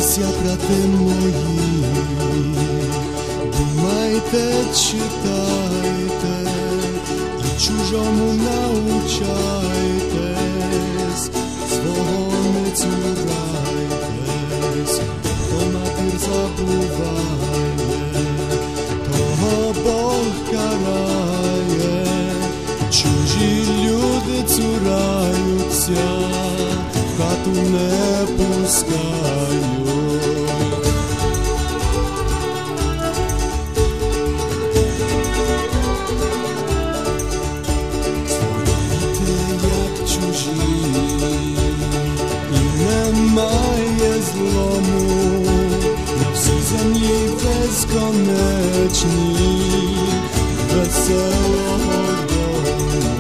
Дивіться, брати мої, думайте, читайте, і чужому научайтесь, свого не цурайтесь, хто матір забуває, того Бог карає, чужі люди цураються, в хату не пускають. Свої як чужі, і немає злому, на всій землі безконечні, веселого дому.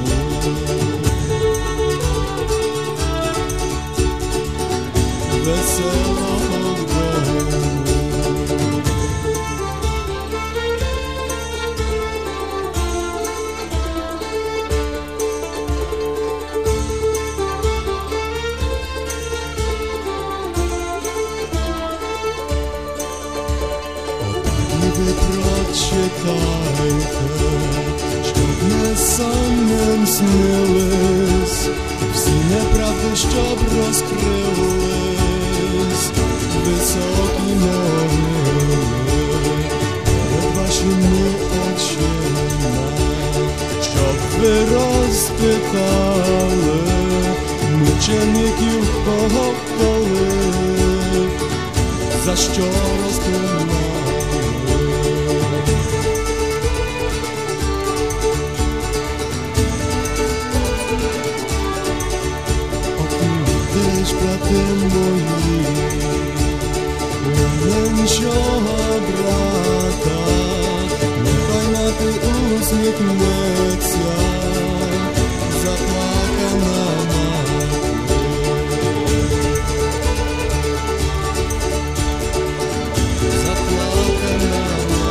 Веселого дому. Отак ви прочитайте, щоб не сонним снились, всі неправди, щоб розкрились, високі могили перед вашими очима, щоб ви розпитали мучеників, кого коли, за що розпинали. Брати мої, меншого брата, нехай мати усміхнеться, заплакана мати. Заплакана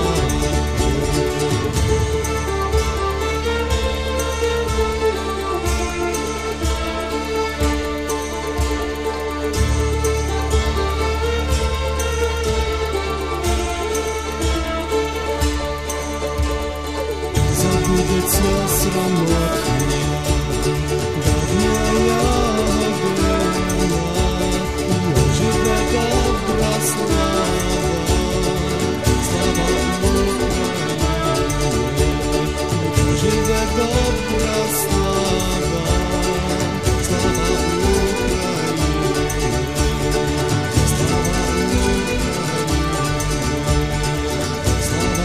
забудеться срамотня, давня година, і оживе добра слава, слава Україні, і оживе добра слава, слава Україні, слава Україні, слава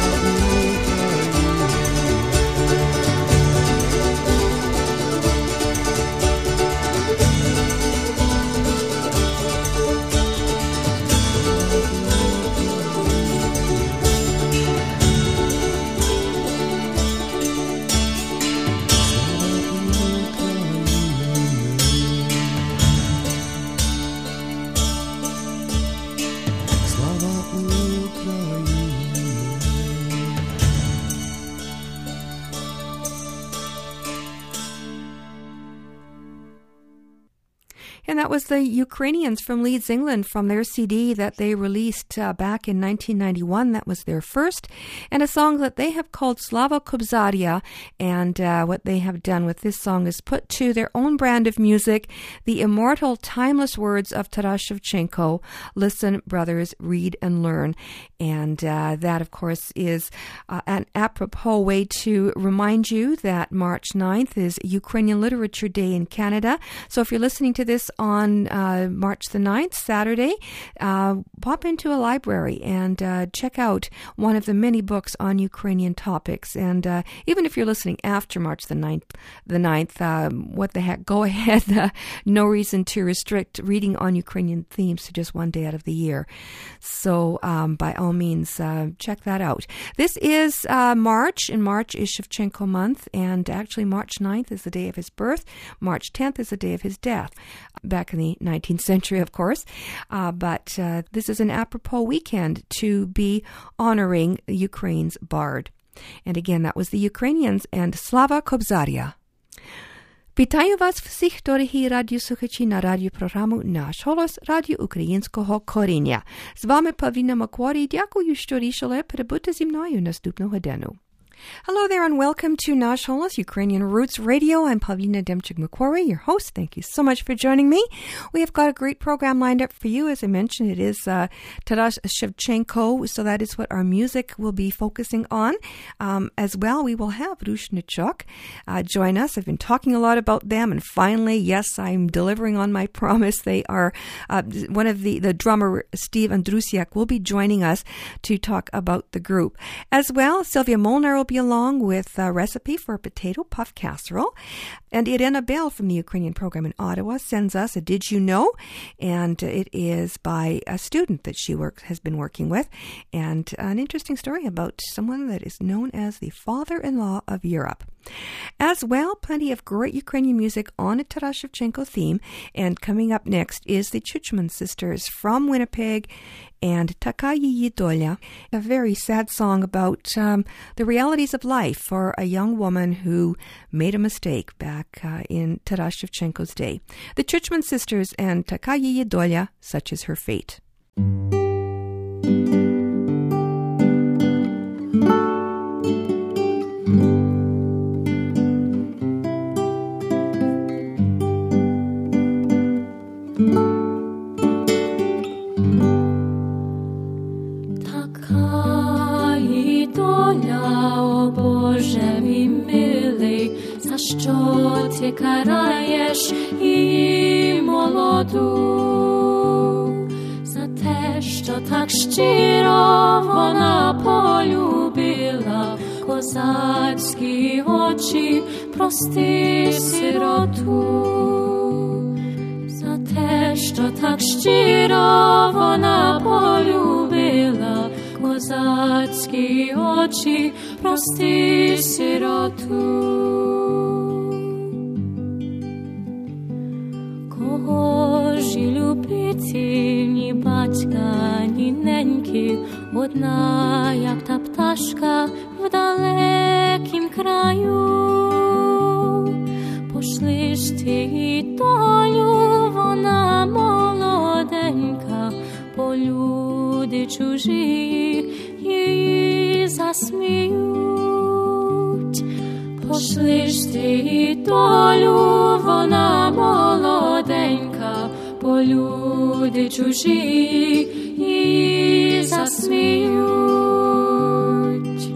And that was the Ukrainians from Leeds, England, from their CD that they released back in 1991. That was their first, and a song that they have called Slava Kobzaria. And what they have done with this song is put to their own brand of music the immortal, timeless words of Taras Shevchenko, "Listen, brothers, read and learn." And that, of course, is an apropos way to remind you that March 9th is Ukrainian Literature Day in Canada. So if you're listening to this on March the 9th, Saturday, pop into a library and check out one of the many books on Ukrainian topics. And even if you're listening after March the 9th, what the heck, go ahead. No reason to restrict reading on Ukrainian themes to just one day out of the year. So by all means, check that out. This is March, and March is Shevchenko month, and actually March 9th is the day of his birth. March 10th is the day of his death, back in the 19th century, of course. But this is an apropos weekend to be honoring Ukraine's bard. And again, that was the Ukrainians and Slava Kobzaria. Вітаю вас всіх, дорогі радіослухачі, на радіопрограму «Наш голос» Радіо Українського коріння. З вами Павліна Макворі. Дякую, що рішили перебути зі мною наступну годину. Hello there and welcome to Nash Holos, Ukrainian Roots Radio. I'm Pavlina Demchik-Macquarie, your host. Thank you so much for joining me. We have got a great program lined up for you. As I mentioned, it is Taras Shevchenko, so that is what our music will be focusing on. As well, we will have Rushnichuk join us. I've been talking a lot about them, and finally, yes, I'm delivering on my promise. They are one of the drummer, Steve Andrusiak, will be joining us to talk about the group. As well, Sylvia Molnar will be along with a recipe for a potato puff casserole. And Irena Bell from the Ukrainian program in Ottawa sends us a Did You Know? And it is by a student that she has been working with. And an interesting story about someone that is known as the father-in-law of Europe. As well, plenty of great Ukrainian music on a Taras Shevchenko theme. And coming up next is the Chuchman sisters from Winnipeg and Taka Yiyi Dolia, a very sad song about the realities of life for a young woman who made a mistake back in Taras Shevchenko's day. The Chuchman sisters and Taka Yiyi Dolia, Such Is Her Fate. Що ти караєш її молоду за те, що так щиро вона полюбила козацькі очі, прости сироту, за те, що так щиро вона полюбила козацькі очі, прости сироту. Кого ж і любити ні батька, ні неньки, одна, як та пташка в далекім краю. Пошли ж ти і долю, вона молоденька, по люди чужі її засміють. Пошли ж ти і долю, вона молоденька, по люди чужі її засміють.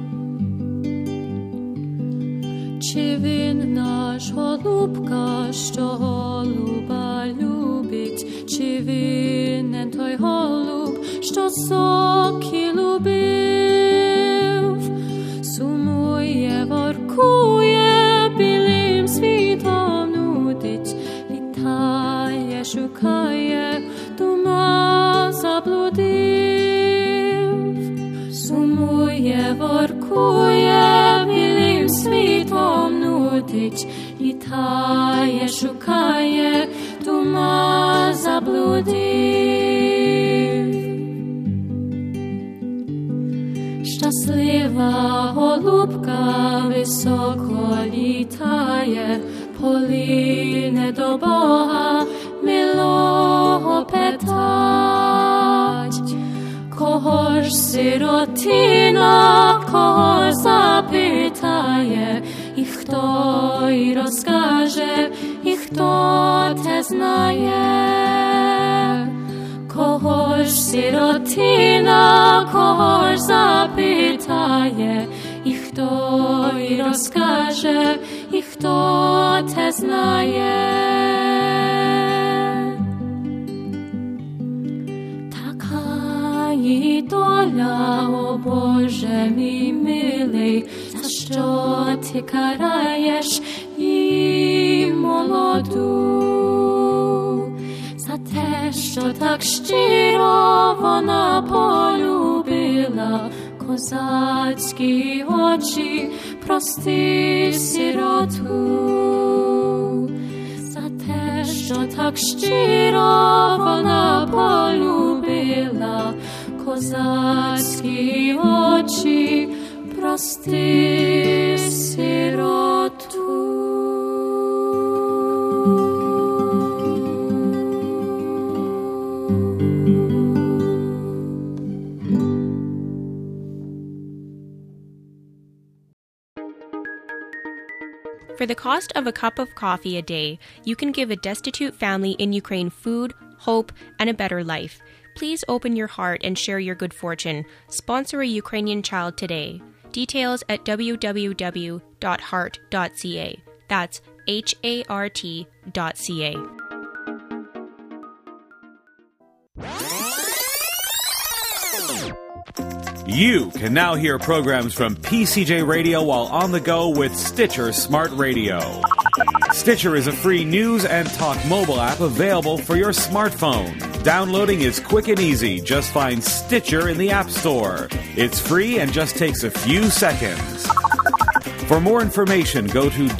Чи він наш голубка, що голуба любить, чи він не той голуб, що соки любив, сумує, воркує, білим світом нудить, літає, шукає, дума заблудив. Сумує, воркує, білим світом нудить, літає, шукає, дума заблудив. Щаслива голубка високо літає, полине до Бога милого питать. Кого ж сиротина, кого запитає, і хто й розкаже, і хто те знає. Кого ж сиротина, кого ж запитає, і хто й розкаже, і хто те знає. Така її доля, о Боже мій милий, за що ти караєш її молоду? За те, що так щиро вона полюбила козацькі очі, прости сироту. За те, що так щиро вона полюбила козацькі очі, прости сироту. For the cost of a cup of coffee a day, you can give a destitute family in Ukraine food, hope, and a better life. Please open your heart and share your good fortune. Sponsor a Ukrainian child today. Details at www.heart.ca. That's HART.ca. You can now hear programs from PCJ Radio while on the go with Stitcher Smart Radio. Stitcher is a free news and talk mobile app available for your smartphone. Downloading is quick and easy. Just find Stitcher in the App Store. It's free and just takes a few seconds. For more information, go to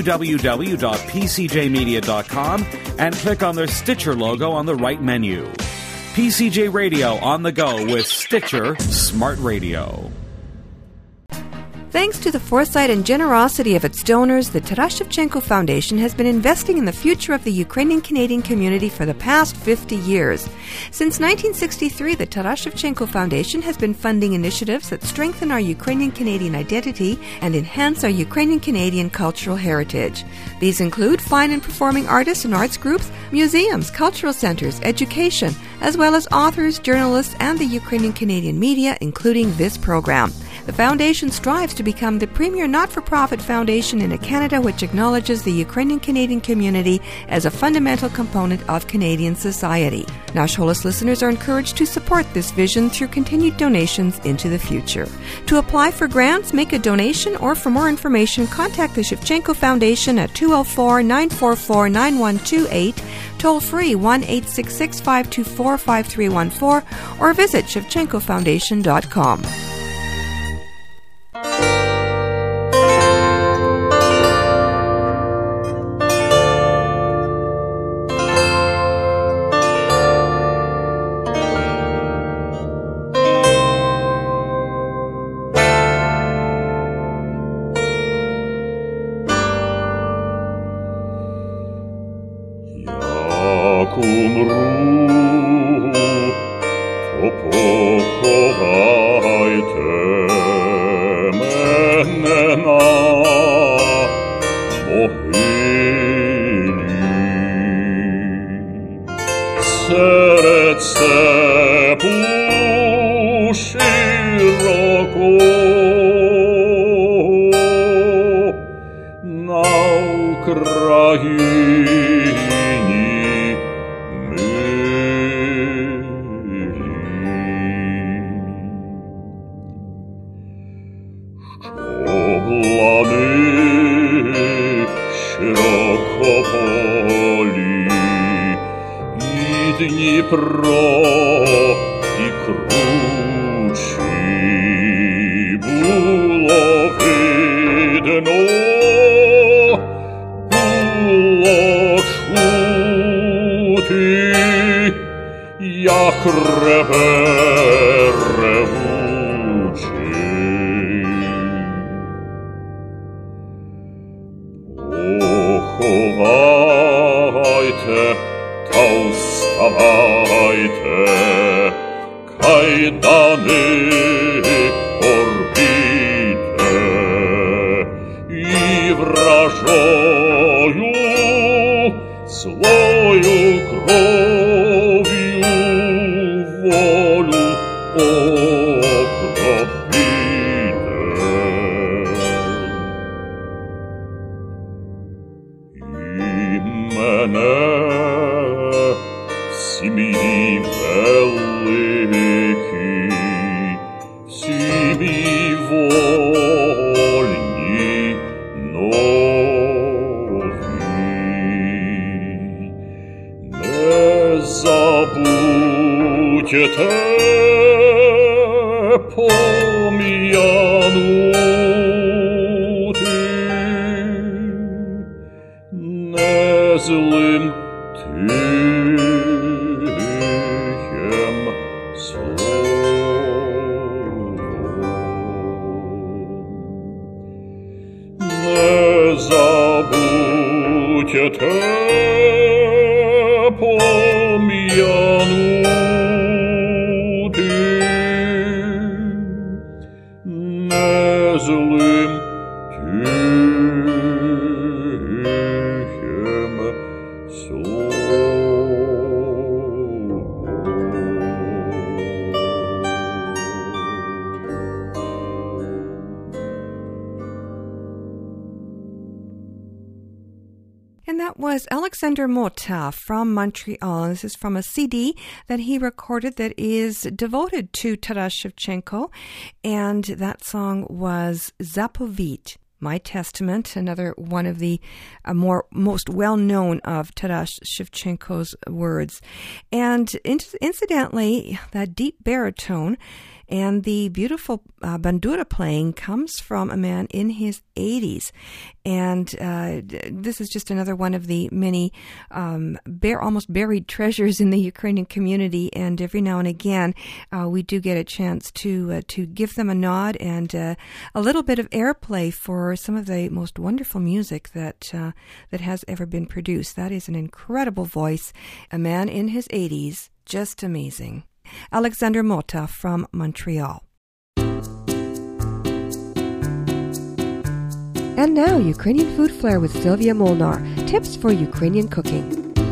www.pcjmedia.com and click on the Stitcher logo on the right menu. PCJ Radio on the go with Stitcher Smart Radio. Thanks to the foresight and generosity of its donors, the Taras Shevchenko Foundation has been investing in the future of the Ukrainian-Canadian community for the past 50 years. Since 1963, the Taras Shevchenko Foundation has been funding initiatives that strengthen our Ukrainian-Canadian identity and enhance our Ukrainian-Canadian cultural heritage. These include fine and performing artists and arts groups, museums, cultural centers, education, as well as authors, journalists, and the Ukrainian-Canadian media, including this program. The foundation strives to become the premier not-for-profit foundation in a Canada which acknowledges the Ukrainian-Canadian community as a fundamental component of Canadian society. Nash Holos listeners are encouraged to support this vision through continued donations into the future. To apply for grants, make a donation, or for more information, contact the Shevchenko Foundation at 204-944-9128, toll-free 1-866-524-5314, or visit shevchenkofoundation.com. Злым ты that was Alexander Mota from Montreal. This is from a CD that he recorded that is devoted to Taras Shevchenko, and that song was Zapovit, My Testament, another one of the most well-known of Taras Shevchenko's words. And incidentally, that deep baritone and the beautiful bandura playing comes from a man in his 80s. And this is just another one of the many almost buried treasures in the Ukrainian community. And every now and again, we do get a chance to give them a nod and a little bit of airplay for some of the most wonderful music that has ever been produced. That is an incredible voice. A man in his 80s, just amazing. Alexander Mota from Montreal. And now, Ukrainian Food Flair with Sylvia Molnar. Tips for Ukrainian cooking.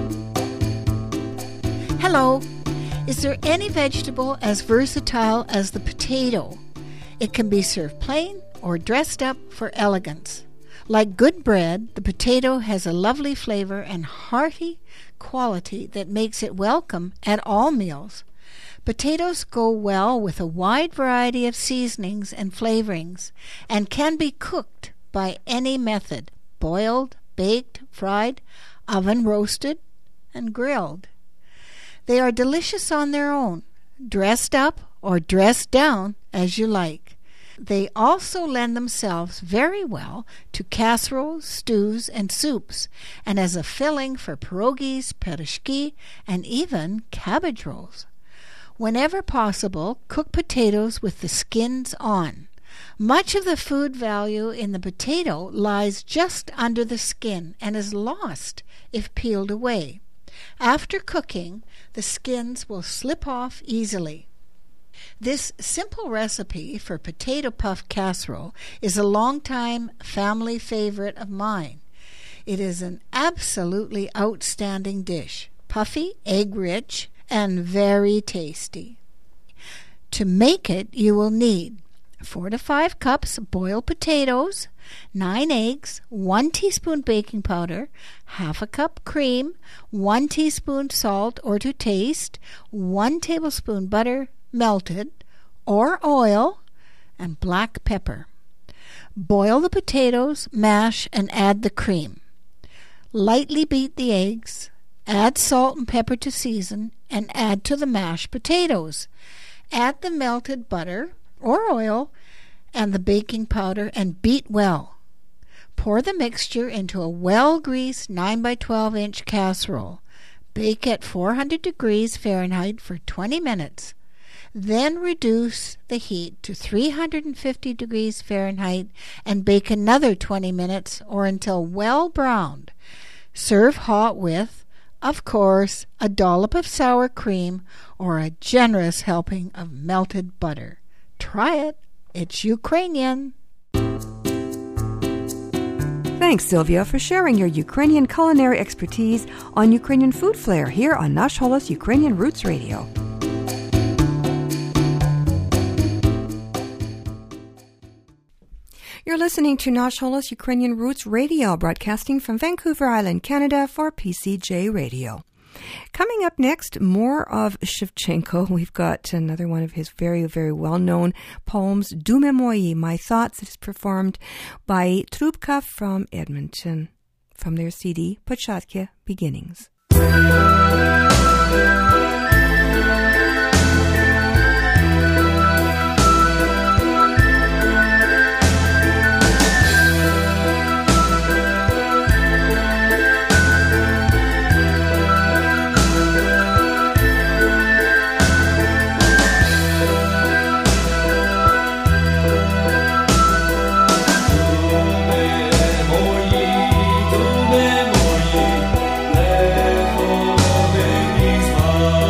Hello. Is there any vegetable as versatile as the potato? It can be served plain or dressed up for elegance. Like good bread, the potato has a lovely flavor and hearty quality that makes it welcome at all meals. Potatoes go well with a wide variety of seasonings and flavorings and can be cooked by any method: boiled, baked, fried, oven roasted, and grilled. They are delicious on their own, dressed up or dressed down as you like. They also lend themselves very well to casseroles, stews, and soups, and as a filling for pierogies, pyrozhki, and even cabbage rolls. Whenever possible, cook potatoes with the skins on. Much of the food value in the potato lies just under the skin and is lost if peeled away. After cooking, the skins will slip off easily. This simple recipe for potato puff casserole is a long-time family favorite of mine. It is an absolutely outstanding dish, puffy, egg-rich, and very tasty. To make it, you will need 4 to 5 cups boiled potatoes, 9 eggs, 1 teaspoon baking powder, half a cup cream, 1 teaspoon salt or to taste, 1 tablespoon butter, melted, or oil, and black pepper. Boil the potatoes, mash, and add the cream. Lightly beat the eggs, add salt and pepper to season, and add to the mashed potatoes. Add the melted butter or oil and the baking powder and beat well. Pour the mixture into a well-greased 9 by 12 inch casserole. Bake at 400 degrees Fahrenheit for 20 minutes. Then reduce the heat to 350 degrees Fahrenheit and bake another 20 minutes or until well browned. Serve hot with, of course, a dollop of sour cream or a generous helping of melted butter. Try it. It's Ukrainian. Thanks, Sylvia, for sharing your Ukrainian culinary expertise on Ukrainian Food Flair here on Nash Holos Ukrainian Roots Radio. You're listening to Nash Holos Ukrainian Roots Radio, broadcasting from Vancouver Island, Canada for PCJ Radio. Coming up next, more of Shevchenko. We've got another one of his very, very well-known poems, Dume Moyi, My Thoughts. It is performed by Trubka from Edmonton, from their CD, Початки, Beginnings. Moi,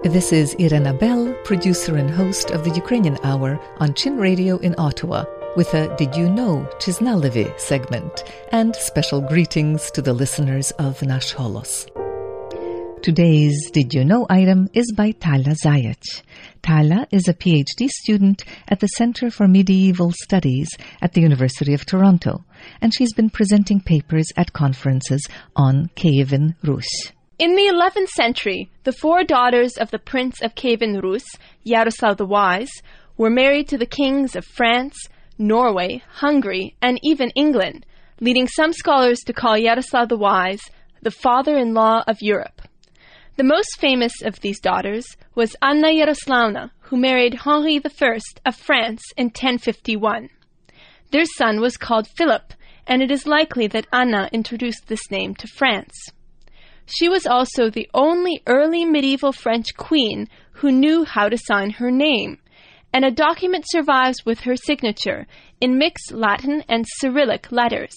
This is Irena Bell, producer and host of the Ukrainian Hour on Chin Radio in Ottawa, with a Did You Know Chiznalevi segment, and special greetings to the listeners of Nash Holos. Today's Did You Know item is by Tala Zayach. Tala is a PhD student at the Center for Medieval Studies at the University of Toronto, and she's been presenting papers at conferences on Kievan Rus. In the 11th century, the 4 daughters of the Prince of Kievan Rus, Yaroslav the Wise, were married to the kings of France, Norway, Hungary, and even England, leading some scholars to call Yaroslav the Wise the father-in-law of Europe. The most famous of these daughters was Anna Yaroslavna, who married Henri I of France in 1051. Their son was called Philip, and it is likely that Anna introduced this name to France. She was also the only early medieval French queen who knew how to sign her name, and a document survives with her signature in mixed Latin and Cyrillic letters.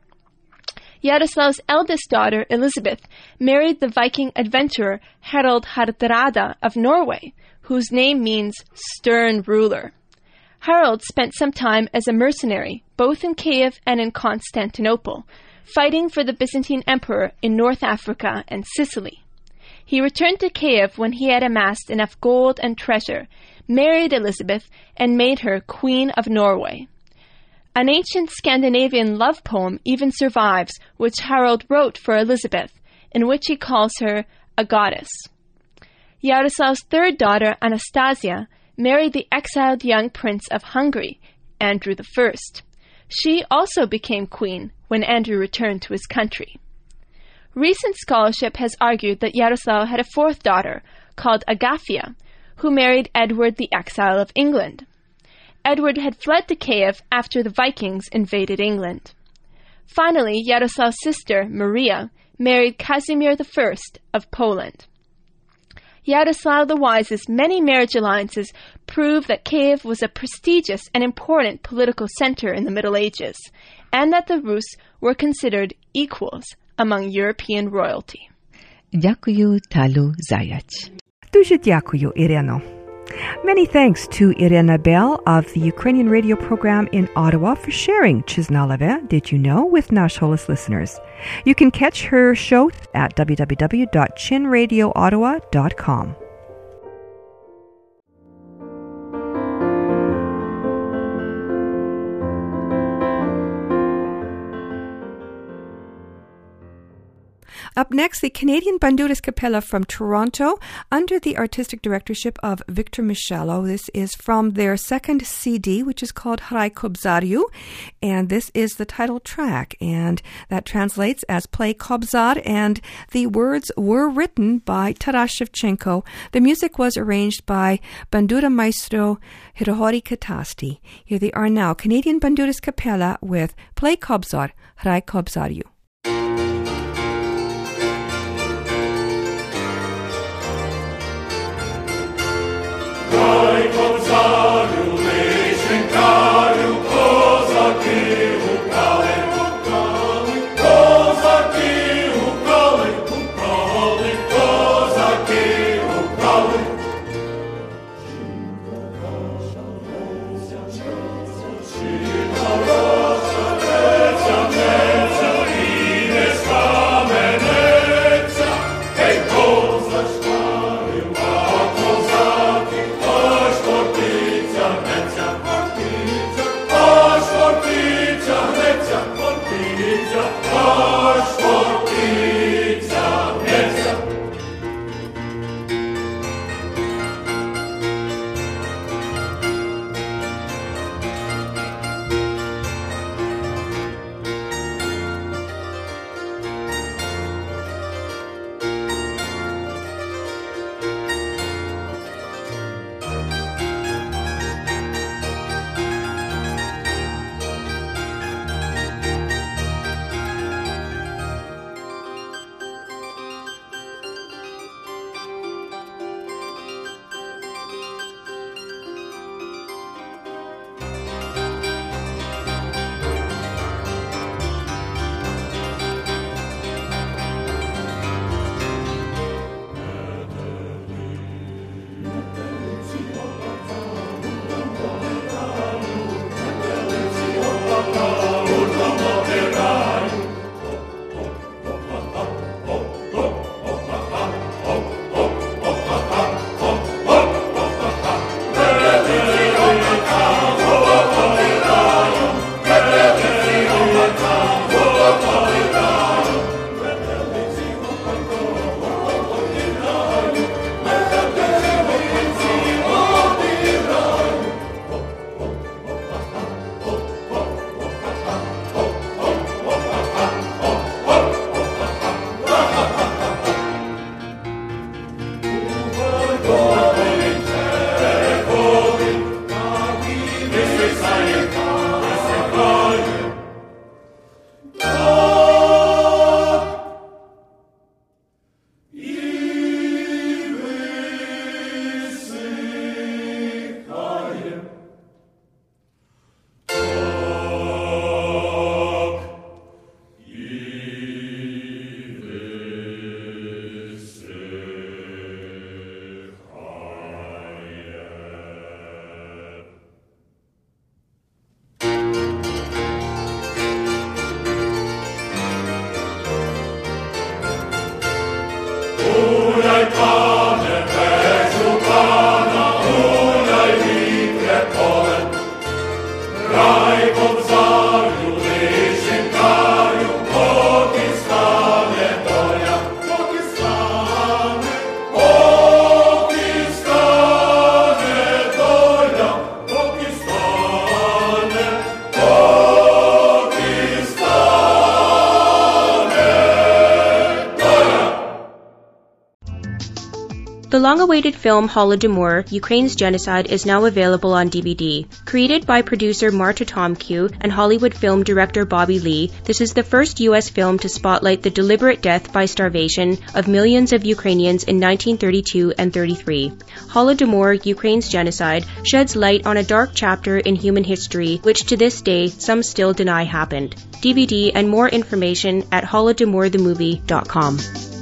Yaroslav's eldest daughter, Elizabeth, married the Viking adventurer Harald Hardrada of Norway, whose name means stern ruler. Harald spent some time as a mercenary, both in Kiev and in Constantinople, fighting for the Byzantine Emperor in North Africa and Sicily. He returned to Kiev when he had amassed enough gold and treasure, married Elizabeth, and made her Queen of Norway. An ancient Scandinavian love poem even survives, which Harald wrote for Elizabeth, in which he calls her a goddess. Yaroslav's third daughter, Anastasia, married the exiled young prince of Hungary, Andrew I. She also became queen when Andrew returned to his country. Recent scholarship has argued that Yaroslav had a fourth daughter, called Agafia, who married Edward the Exile of England. Edward had fled to Kiev after the Vikings invaded England. Finally, Yaroslav's sister, Maria, married Casimir I of Poland. Yaroslav the Wise's many marriage alliances prove that Kiev was a prestigious and important political center in the Middle Ages, and that the Rus were considered equals among European royalty. Дякую, Талу Заяч. Дуже дякую, Ireno. Many thanks to Irena Bell of the Ukrainian radio program in Ottawa for sharing Chiznaleve, Did You Know, with Nash Holos listeners. You can catch her show at www.chinradioottawa.com. Up next, the Canadian Banduras Capella from Toronto under the artistic directorship of Victor Michello. This is from their second CD, which is called Hrai Kobzariu, and this is the title track, and that translates as Play Kobzar, and the words were written by Taras Shevchenko. The music was arranged by Bandura Maestro Hirohori Katasti. Here they are now, Canadian Banduras Capella with Play Kobzar, Hrai Kobzariu. She long-awaited film Holodomor, Ukraine's Genocide is now available on DVD. Created by producer Marta Tomkiw and Hollywood film director Bobby Lee, this is the first U.S. film to spotlight the deliberate death by starvation of millions of Ukrainians in 1932 and 33. Holodomor, Ukraine's Genocide, sheds light on a dark chapter in human history which to this day some still deny happened. DVD and more information at holodomorthemovie.com.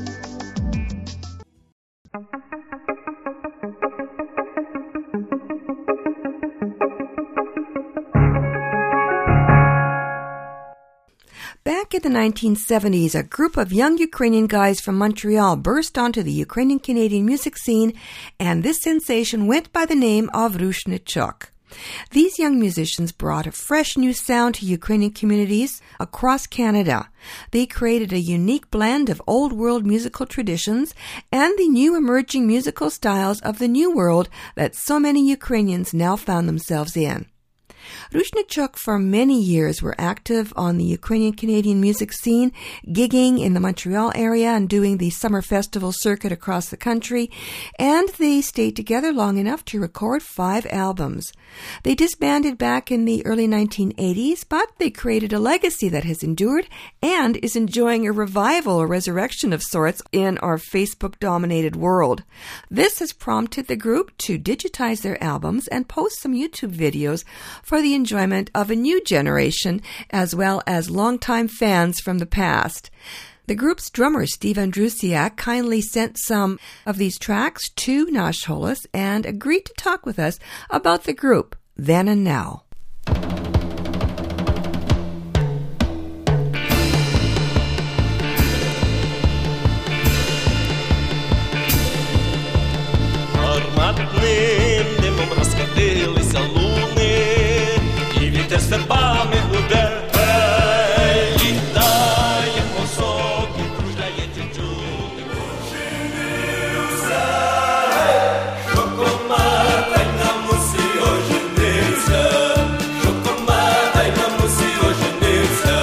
Back in the 1970s, a group of young Ukrainian guys from Montreal burst onto the Ukrainian-Canadian music scene, and this sensation went by the name of Rushnichok. These young musicians brought a fresh new sound to Ukrainian communities across Canada. They created a unique blend of old-world musical traditions and the new emerging musical styles of the New World that so many Ukrainians now found themselves in. Rushnichok for many years were active on the Ukrainian-Canadian music scene, gigging in the Montreal area and doing the summer festival circuit across the country, and they stayed together long enough to record 5 albums. They disbanded back in the early 1980s, but they created a legacy that has endured and is enjoying a revival or resurrection of sorts in our Facebook-dominated world. This has prompted the group to digitize their albums and post some YouTube videos for the enjoyment of a new generation as well as longtime fans from the past. The group's drummer, Steve Andrusiak, kindly sent some of these tracks to Nash Holos and agreed to talk with us about the group then and now. Степами гуде, літає посоки, кружляє тютюни. Женився, що комата й на мусі оженився, що комата й на мусі оженився.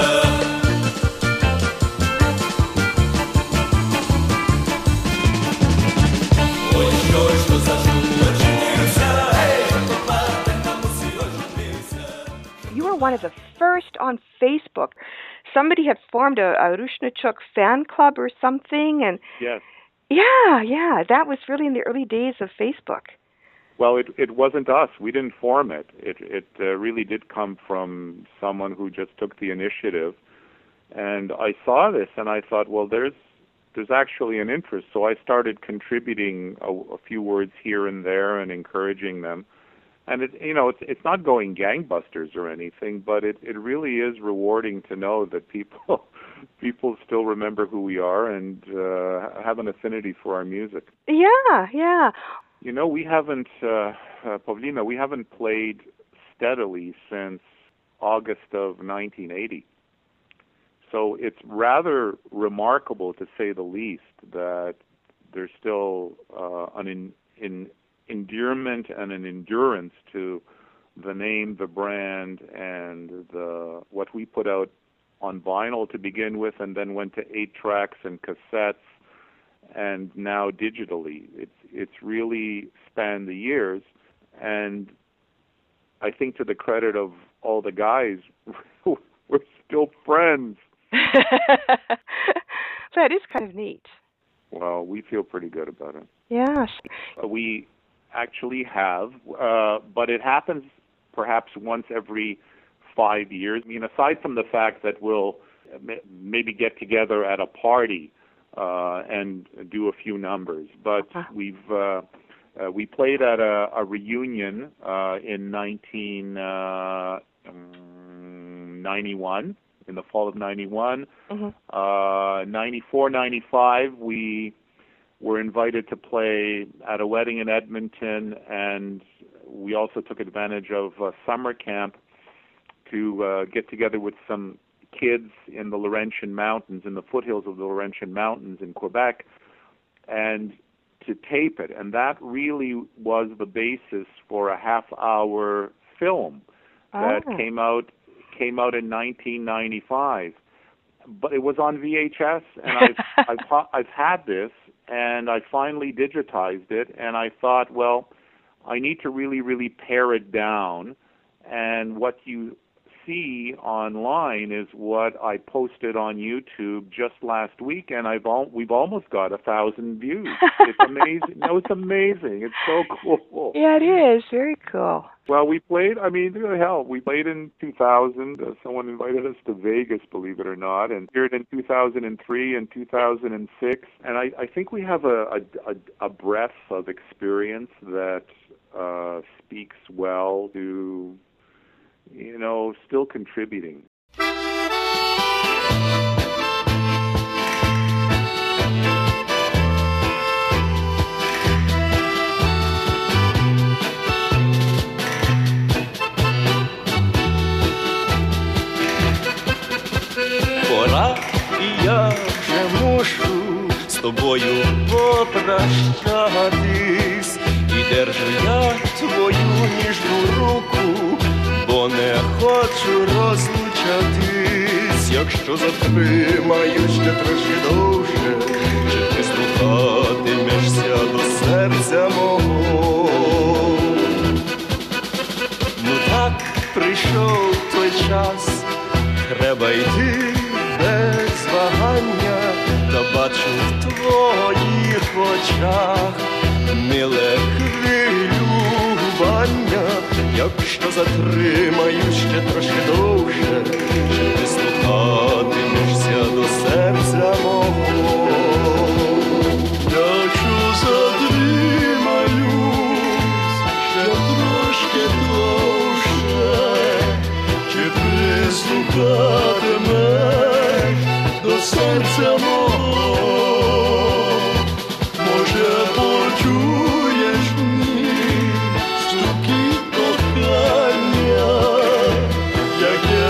Ой, що за шум оженився, що комата й на мусі оженився. You were one of the first on Facebook. Somebody had formed a Rushnichok fan club or something, and yes, yeah, that was really in the early days of Facebook. Well, it wasn't us. We didn't form it. It really did come from someone who just took the initiative, and I saw this and I thought, well, there's actually an interest. So I started contributing a few words here and there and encouraging them. And it's not going gangbusters or anything, but it really is rewarding to know that people still remember who we are and have an affinity for our music. Yeah. You know, we haven't, Pavlina, we haven't played steadily since August of 1980. So it's rather remarkable, to say the least, that there's still an endearment and an endurance to the name, the brand, and what we put out on vinyl to begin with, and then went to 8 tracks and cassettes, and now digitally. It's really spanned the years, and I think to the credit of all the guys, we're still friends. That is kind of neat. Well, we feel pretty good about it. Yes. We actually have, but it happens perhaps once every 5 years. I mean, aside from the fact that we'll maybe get together at a party and do a few numbers, but we played at a reunion in 1991, in the fall of 91. 94, 95, we were invited to play at a wedding in Edmonton, and we also took advantage of summer camp to get together with some kids in the Laurentian Mountains, in the foothills of the Laurentian Mountains in Quebec, and to tape it. And that really was the basis for a half-hour film that came out in 1995. But it was on VHS, and I've had this, and I finally digitized it, and I thought, well, I need to really, really pare it down, and what you see online is what I posted on YouTube just last week, and we've almost got 1,000 views. It's amazing. No, it's amazing. It's so cool. Yeah, it is. Very cool. Well, we played in 2000. Someone invited us to Vegas, believe it or not, and here in 2003 and 2006. And I think we have a breadth of experience that speaks well to, still contributing. Пора, і я вже мушу з тобою попрощатись. І держу я твою ніжну руку, бо не хочу розлучатись. Якщо затримаю ще трошки довше, чи ти слухатимешся до серця мого? Ну так, прийшов той час, треба йти без вагання, та бачу в твоїх очах миле хвилювання. Якщо затримаю ще трошки довше, чи ти слухатимешся до серця мого? Якщо затримаюсь ще трошки довше, чи прислухатимеш до серця мого? Може, почуєш мій стукіт кохання, яке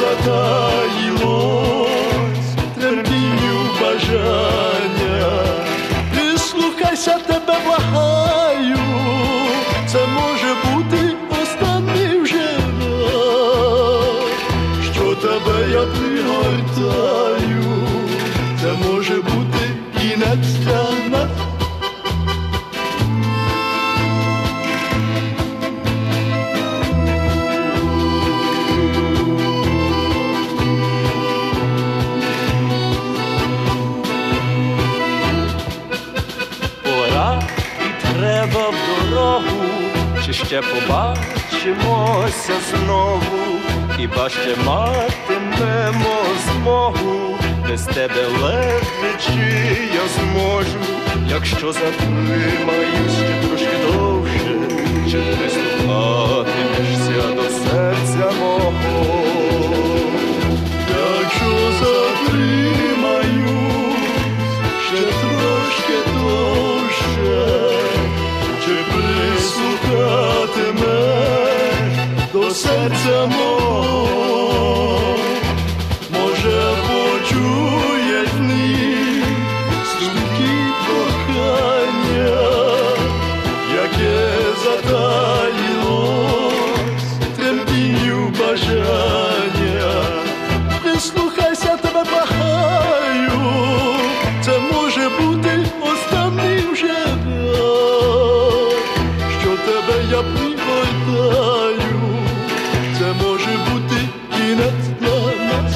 затаїлось тремтінню бажання. Прислухайся, тебе благаю, це може бути останній вже раз, що тебе я пригортаю, це може бути кінець для нас. Пора і треба в дорогу, чи ще побачимося знову? Хіба ще матимемо змогу? Без тебе ледве чи я зможу? Якщо затримаюсь ще трошки довше, чи прислухатимешся до серця мого? Якщо затримаюсь ще трошки довше, чи прислухатимеш до серця мого? Може, почуєш в ній стукіт кохання, яке затаїлось тремтінню бажання. Прислухайся, тебе благаю, це може бути останній вже раз, що тебе я пригортаю, це може бути кінець для нас.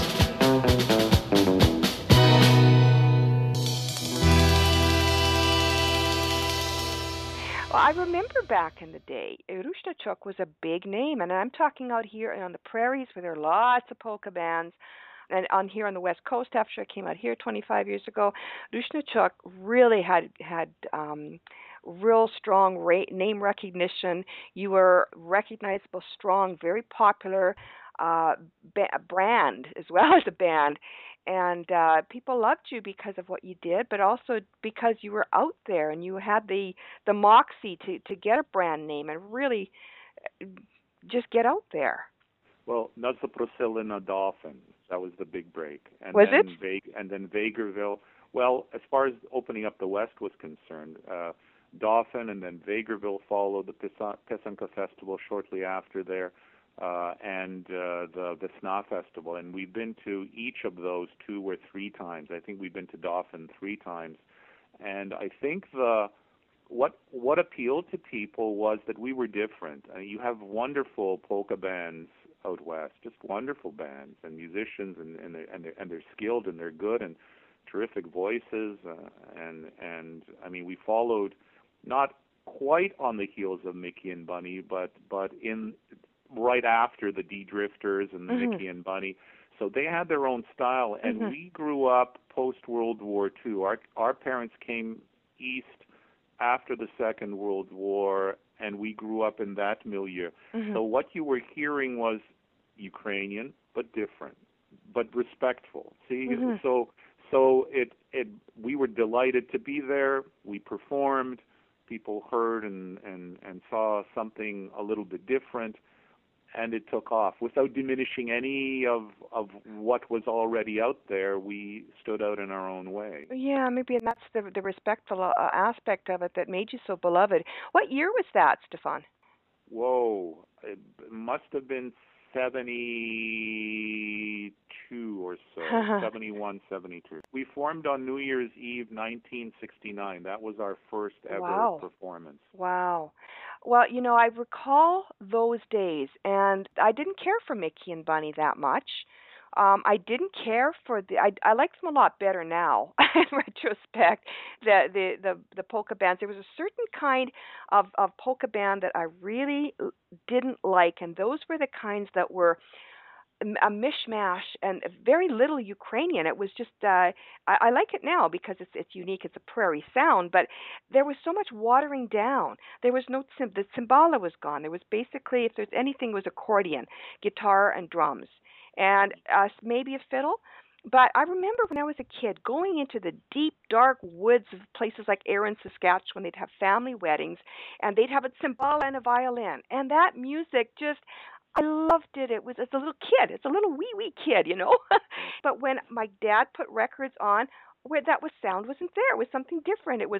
Well, I remember back in the day, Erushnichuk was a big name, and I'm talking out here on the prairies where there are lots of polka bands, and on here on the West Coast after I came out here 25 years ago. Erushnichuk really had real strong name recognition. You were recognizable, strong, very popular brand as well as a band. And people loved you because of what you did, but also because you were out there and you had the moxie to get a brand name and really just get out there. Well, нас запросили на Dauphin. That was the big break. And was then it? And then Vegreville. Well, as far as opening up the West was concerned, Dauphin and then Vegreville followed, the Pesanka Festival shortly after there, and the Vesna Festival. And we've been to each of those 2 or 3 times. I think we've been to Dauphin 3 times. And I think what appealed to people was that we were different. You have wonderful polka bands out west, just wonderful bands and musicians, and they're skilled and they're good and terrific voices. And I mean, we followed not quite on the heels of Mickey and Bunny, but in right after the D Drifters and the Mickey and Bunny. So they had their own style, and we grew up post-World War II. Our parents came east after the Second World War, and we grew up in that milieu. So what you were hearing was Ukrainian, but different, but respectful. See, so we were delighted to be there. We performed. People heard and saw something a little bit different. And it took off. Without diminishing any of what was already out there, we stood out in our own way. Yeah, maybe, and that's the respectful aspect of it that made you so beloved. What year was that, Stefan? Whoa, it must have been 72 or so, 71, 72. We formed on New Year's Eve, 1969. That was our first ever performance. Wow. Well, you know, I recall those days, and I didn't care for Mickey and Bunny that much. I didn't care for I like them a lot better now in retrospect. The polka bands. There was a certain kind of polka band that I really didn't like, and those were the kinds that were a mishmash and very little Ukrainian. It was just I like it now because it's unique. It's a prairie sound, but there was so much watering down. There was no the cymbala was gone. There was basically, if there's anything, it was accordion, guitar, and drums, and maybe a fiddle. But I remember when I was a kid going into the deep, dark woods of places like Erin, Saskatchewan. They'd have family weddings, and they'd have a cymbala and a violin, and that music just, I loved it. It was, as a little kid, it's a little wee kid, you know. But when my dad put records on where that sound wasn't there, it was something different. It was,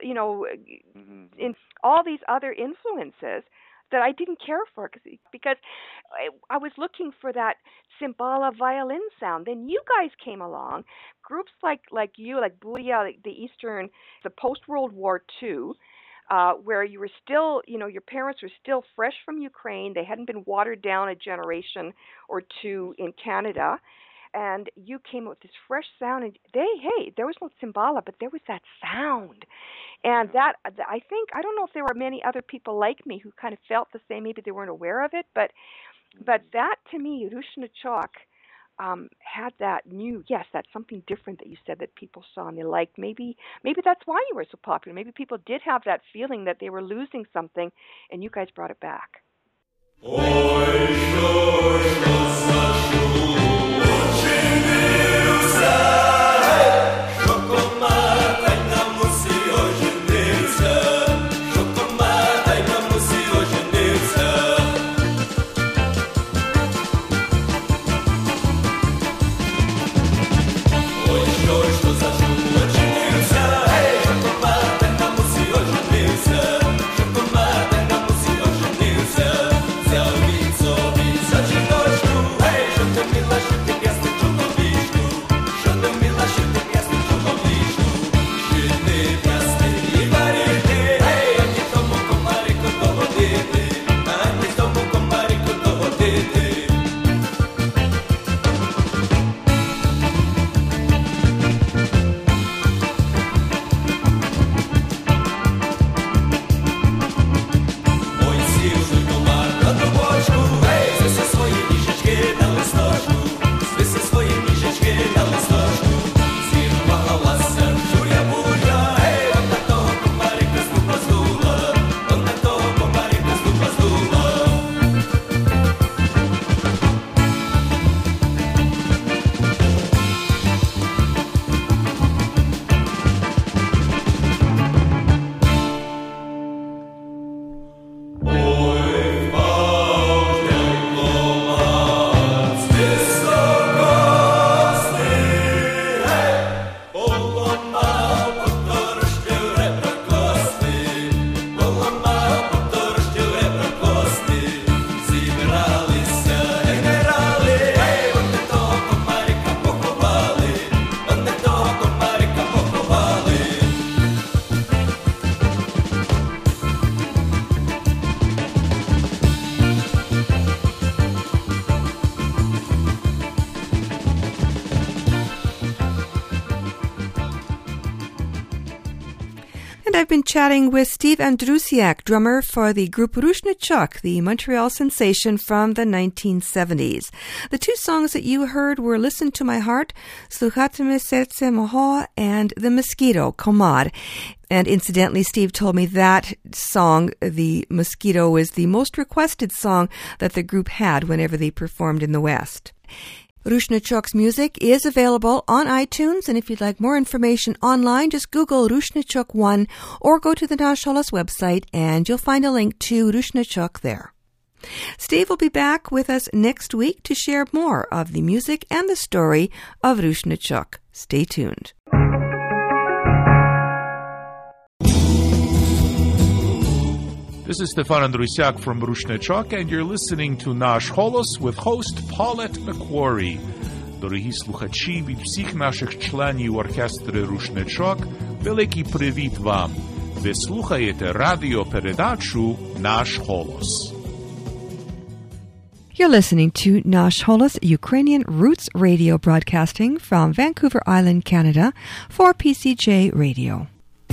in all these other influences that I didn't care for because I was looking for that cymbala violin sound. Then you guys came along, groups like you, like Buria, like the Eastern, the post-World War II, where you were still, you know, your parents were still fresh from Ukraine. They hadn't been watered down a generation or two in Canada. And you came up with this fresh sound. And there was no cymbala, but there was that sound. And that, I think, I don't know if there were many other people like me who kind of felt the same. Maybe they weren't aware of it. But that, to me, Rushnachok had that that's something different that you said that people saw and they liked. Maybe that's why you were so popular. Maybe people did have that feeling that they were losing something, and you guys brought it back. Such a I've been chatting with Steve Andrusiak, drummer for the group Rushnichuk, the Montreal sensation from the 1970s. The two songs that you heard were Listen to My Heart, Sluchatime Serce Moho, and The Mosquito, Komad. And incidentally, Steve told me that song, The Mosquito, was the most requested song that the group had whenever they performed in the West. Rushnichuk's music is available on iTunes, and if you'd like more information online, just Google Rushnichuk 1 or go to the Nash Holos website and you'll find a link to Rushnichuk there. Steve will be back with us next week to share more of the music and the story of Rushnichuk. Stay tuned. This is Stefan Andrusiak from Rushnichuk, and you're listening to Nash Holos with host Paulette McQuarrie. Дорогі слухачі, від всіх наших членів оркестру Rushnichuk великий привіт вам. Ви слухаєте радіопередачу Наш Голос. You're listening to Nash Holos, Ukrainian Roots Radio broadcasting from Vancouver Island, Canada for PCJ Radio.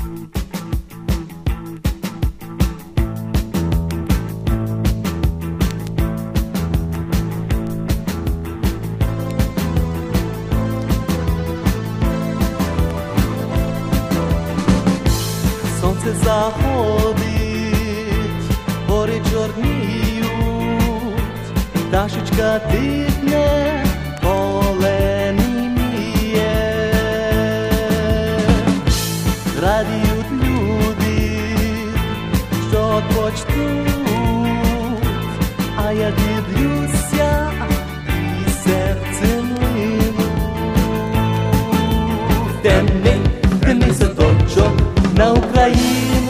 Заходить, гори чорніють, пташечка дихне, поле німіє. Радіють люди, що почтуть, а я дивлюся і серцем лину. Темний садочок на Україну,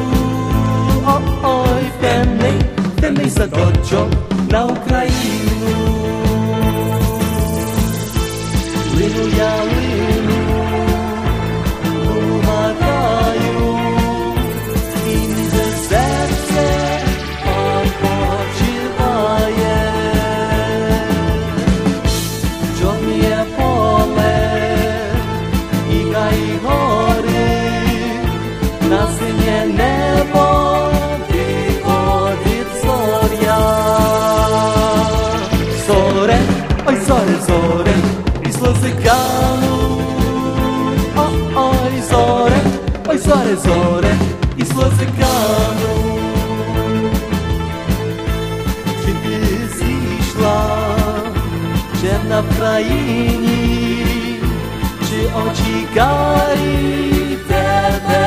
ой, темний садочок на Україну. Лину я лину, думаю, і ніде серце почиває. Чорніє поле і гаї гори, на синє небо виходить зоря. Зоре, ой, зоре, зоре, і сльози кануть. Ой, зоре, ой, зоре, зоре, і сльози кануть. Чи ти зійшла чемна в країні, чи очі карі тебе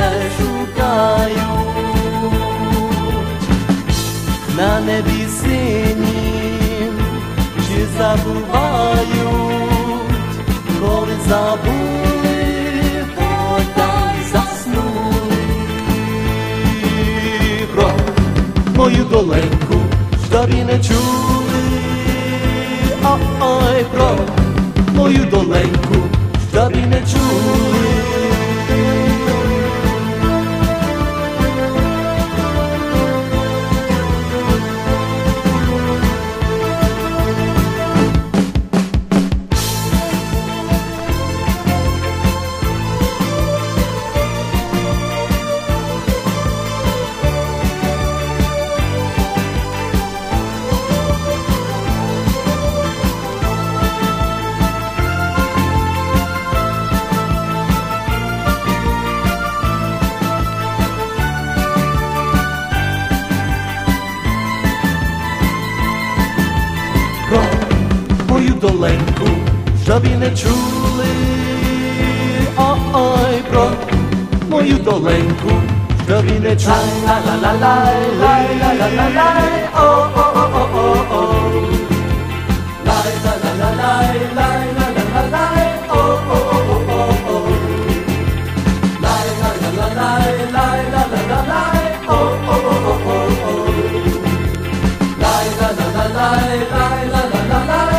шукають? На небі синім чи забувають, коли забули, потай заснули. Про мою доленьку, щоб і не чули. Ой, про мою доленьку, щоб і не чули. Доленьку, щоб і не чули. Ой, про мою доленьку, щоб і не чули. Лай-ла-ла-лай, о-о-о-о-о. Лай-ла-ла-лай, лай-ла-ла-лай, о-о-о-о-о. Лай-ла-ла-лай, лай-ла-ла-лай, о-о-о-о-о. Лай-ла-ла-лай, лай-ла-ла-лай.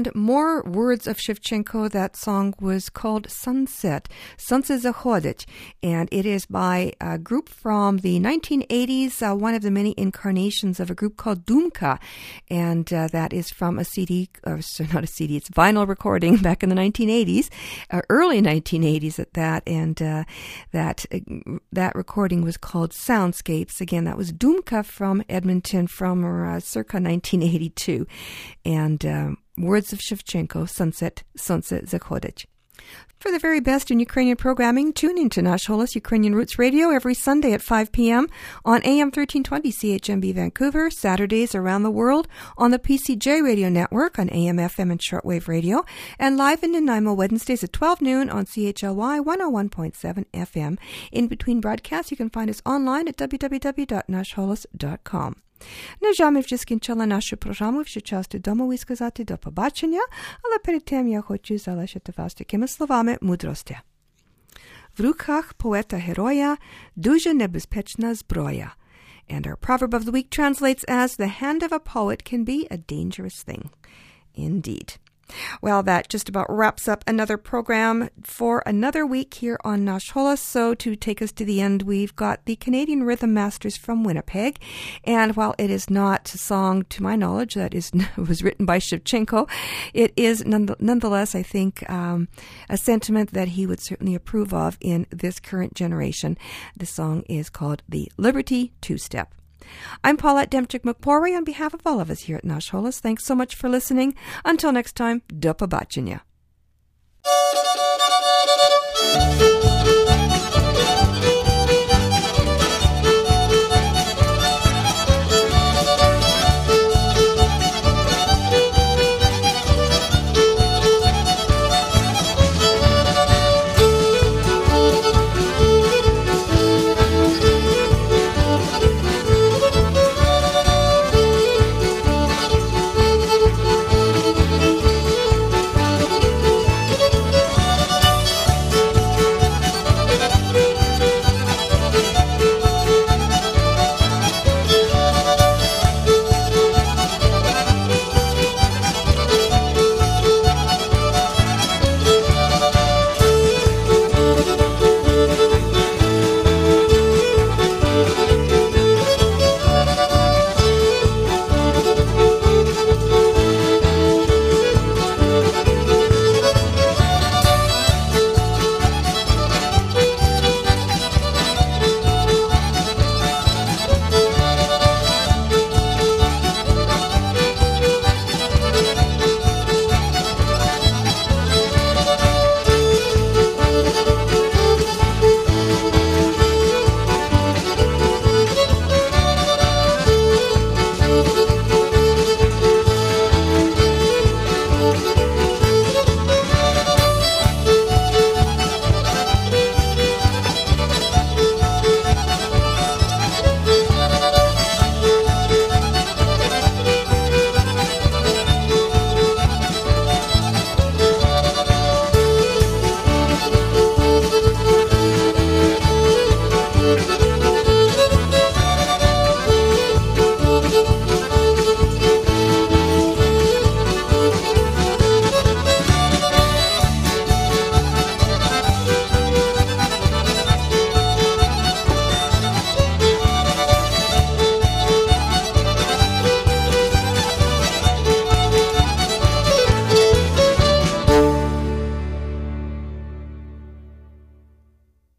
And more words of Shevchenko. That song was called Sunset, Sunset Zahodich, and it is by a group from the 1980s, one of the many incarnations of a group called Dumka, and that is from a CD, not a CD, it's vinyl recording back in the 1980s, early 1980s at that, and that recording was called Soundscapes. Again, that was Dumka from Edmonton from circa 1982, and words of Shevchenko, Sunset Zahodich. For the very best in Ukrainian programming, tune in to Nash Holos Ukrainian Roots Radio every Sunday at 5 p.m. on AM 1320 CHMB Vancouver, Saturdays around the world on the PCJ Radio Network on AM, FM, and shortwave radio, and live in Nanaimo Wednesdays at 12 noon on CHLY 101.7 FM. In between broadcasts, you can find us online at www.nashholos.com. Не жами вже скінчила нашу програму, вже час додому і сказати до побачення, але перед тим я хочу залишити вас такими словами мудрості. В руках поета-героя дуже небезпечна зброя. And our proverb of the week translates as, the hand of a poet can be a dangerous thing. Indeed. Well, that just about wraps up another program for another week here on Nash Holos. So to take us to the end, we've got the Canadian Rhythm Masters from Winnipeg. And while it is not a song, to my knowledge, that was written by Shevchenko, it is nonetheless, I think, a sentiment that he would certainly approve of in this current generation. The song is called the Liberty Two-Step. I'm Paulette Demchik-McQuarrie on behalf of all of us here at Nash Holos. Thanks so much for listening. Until next time, do pobачення.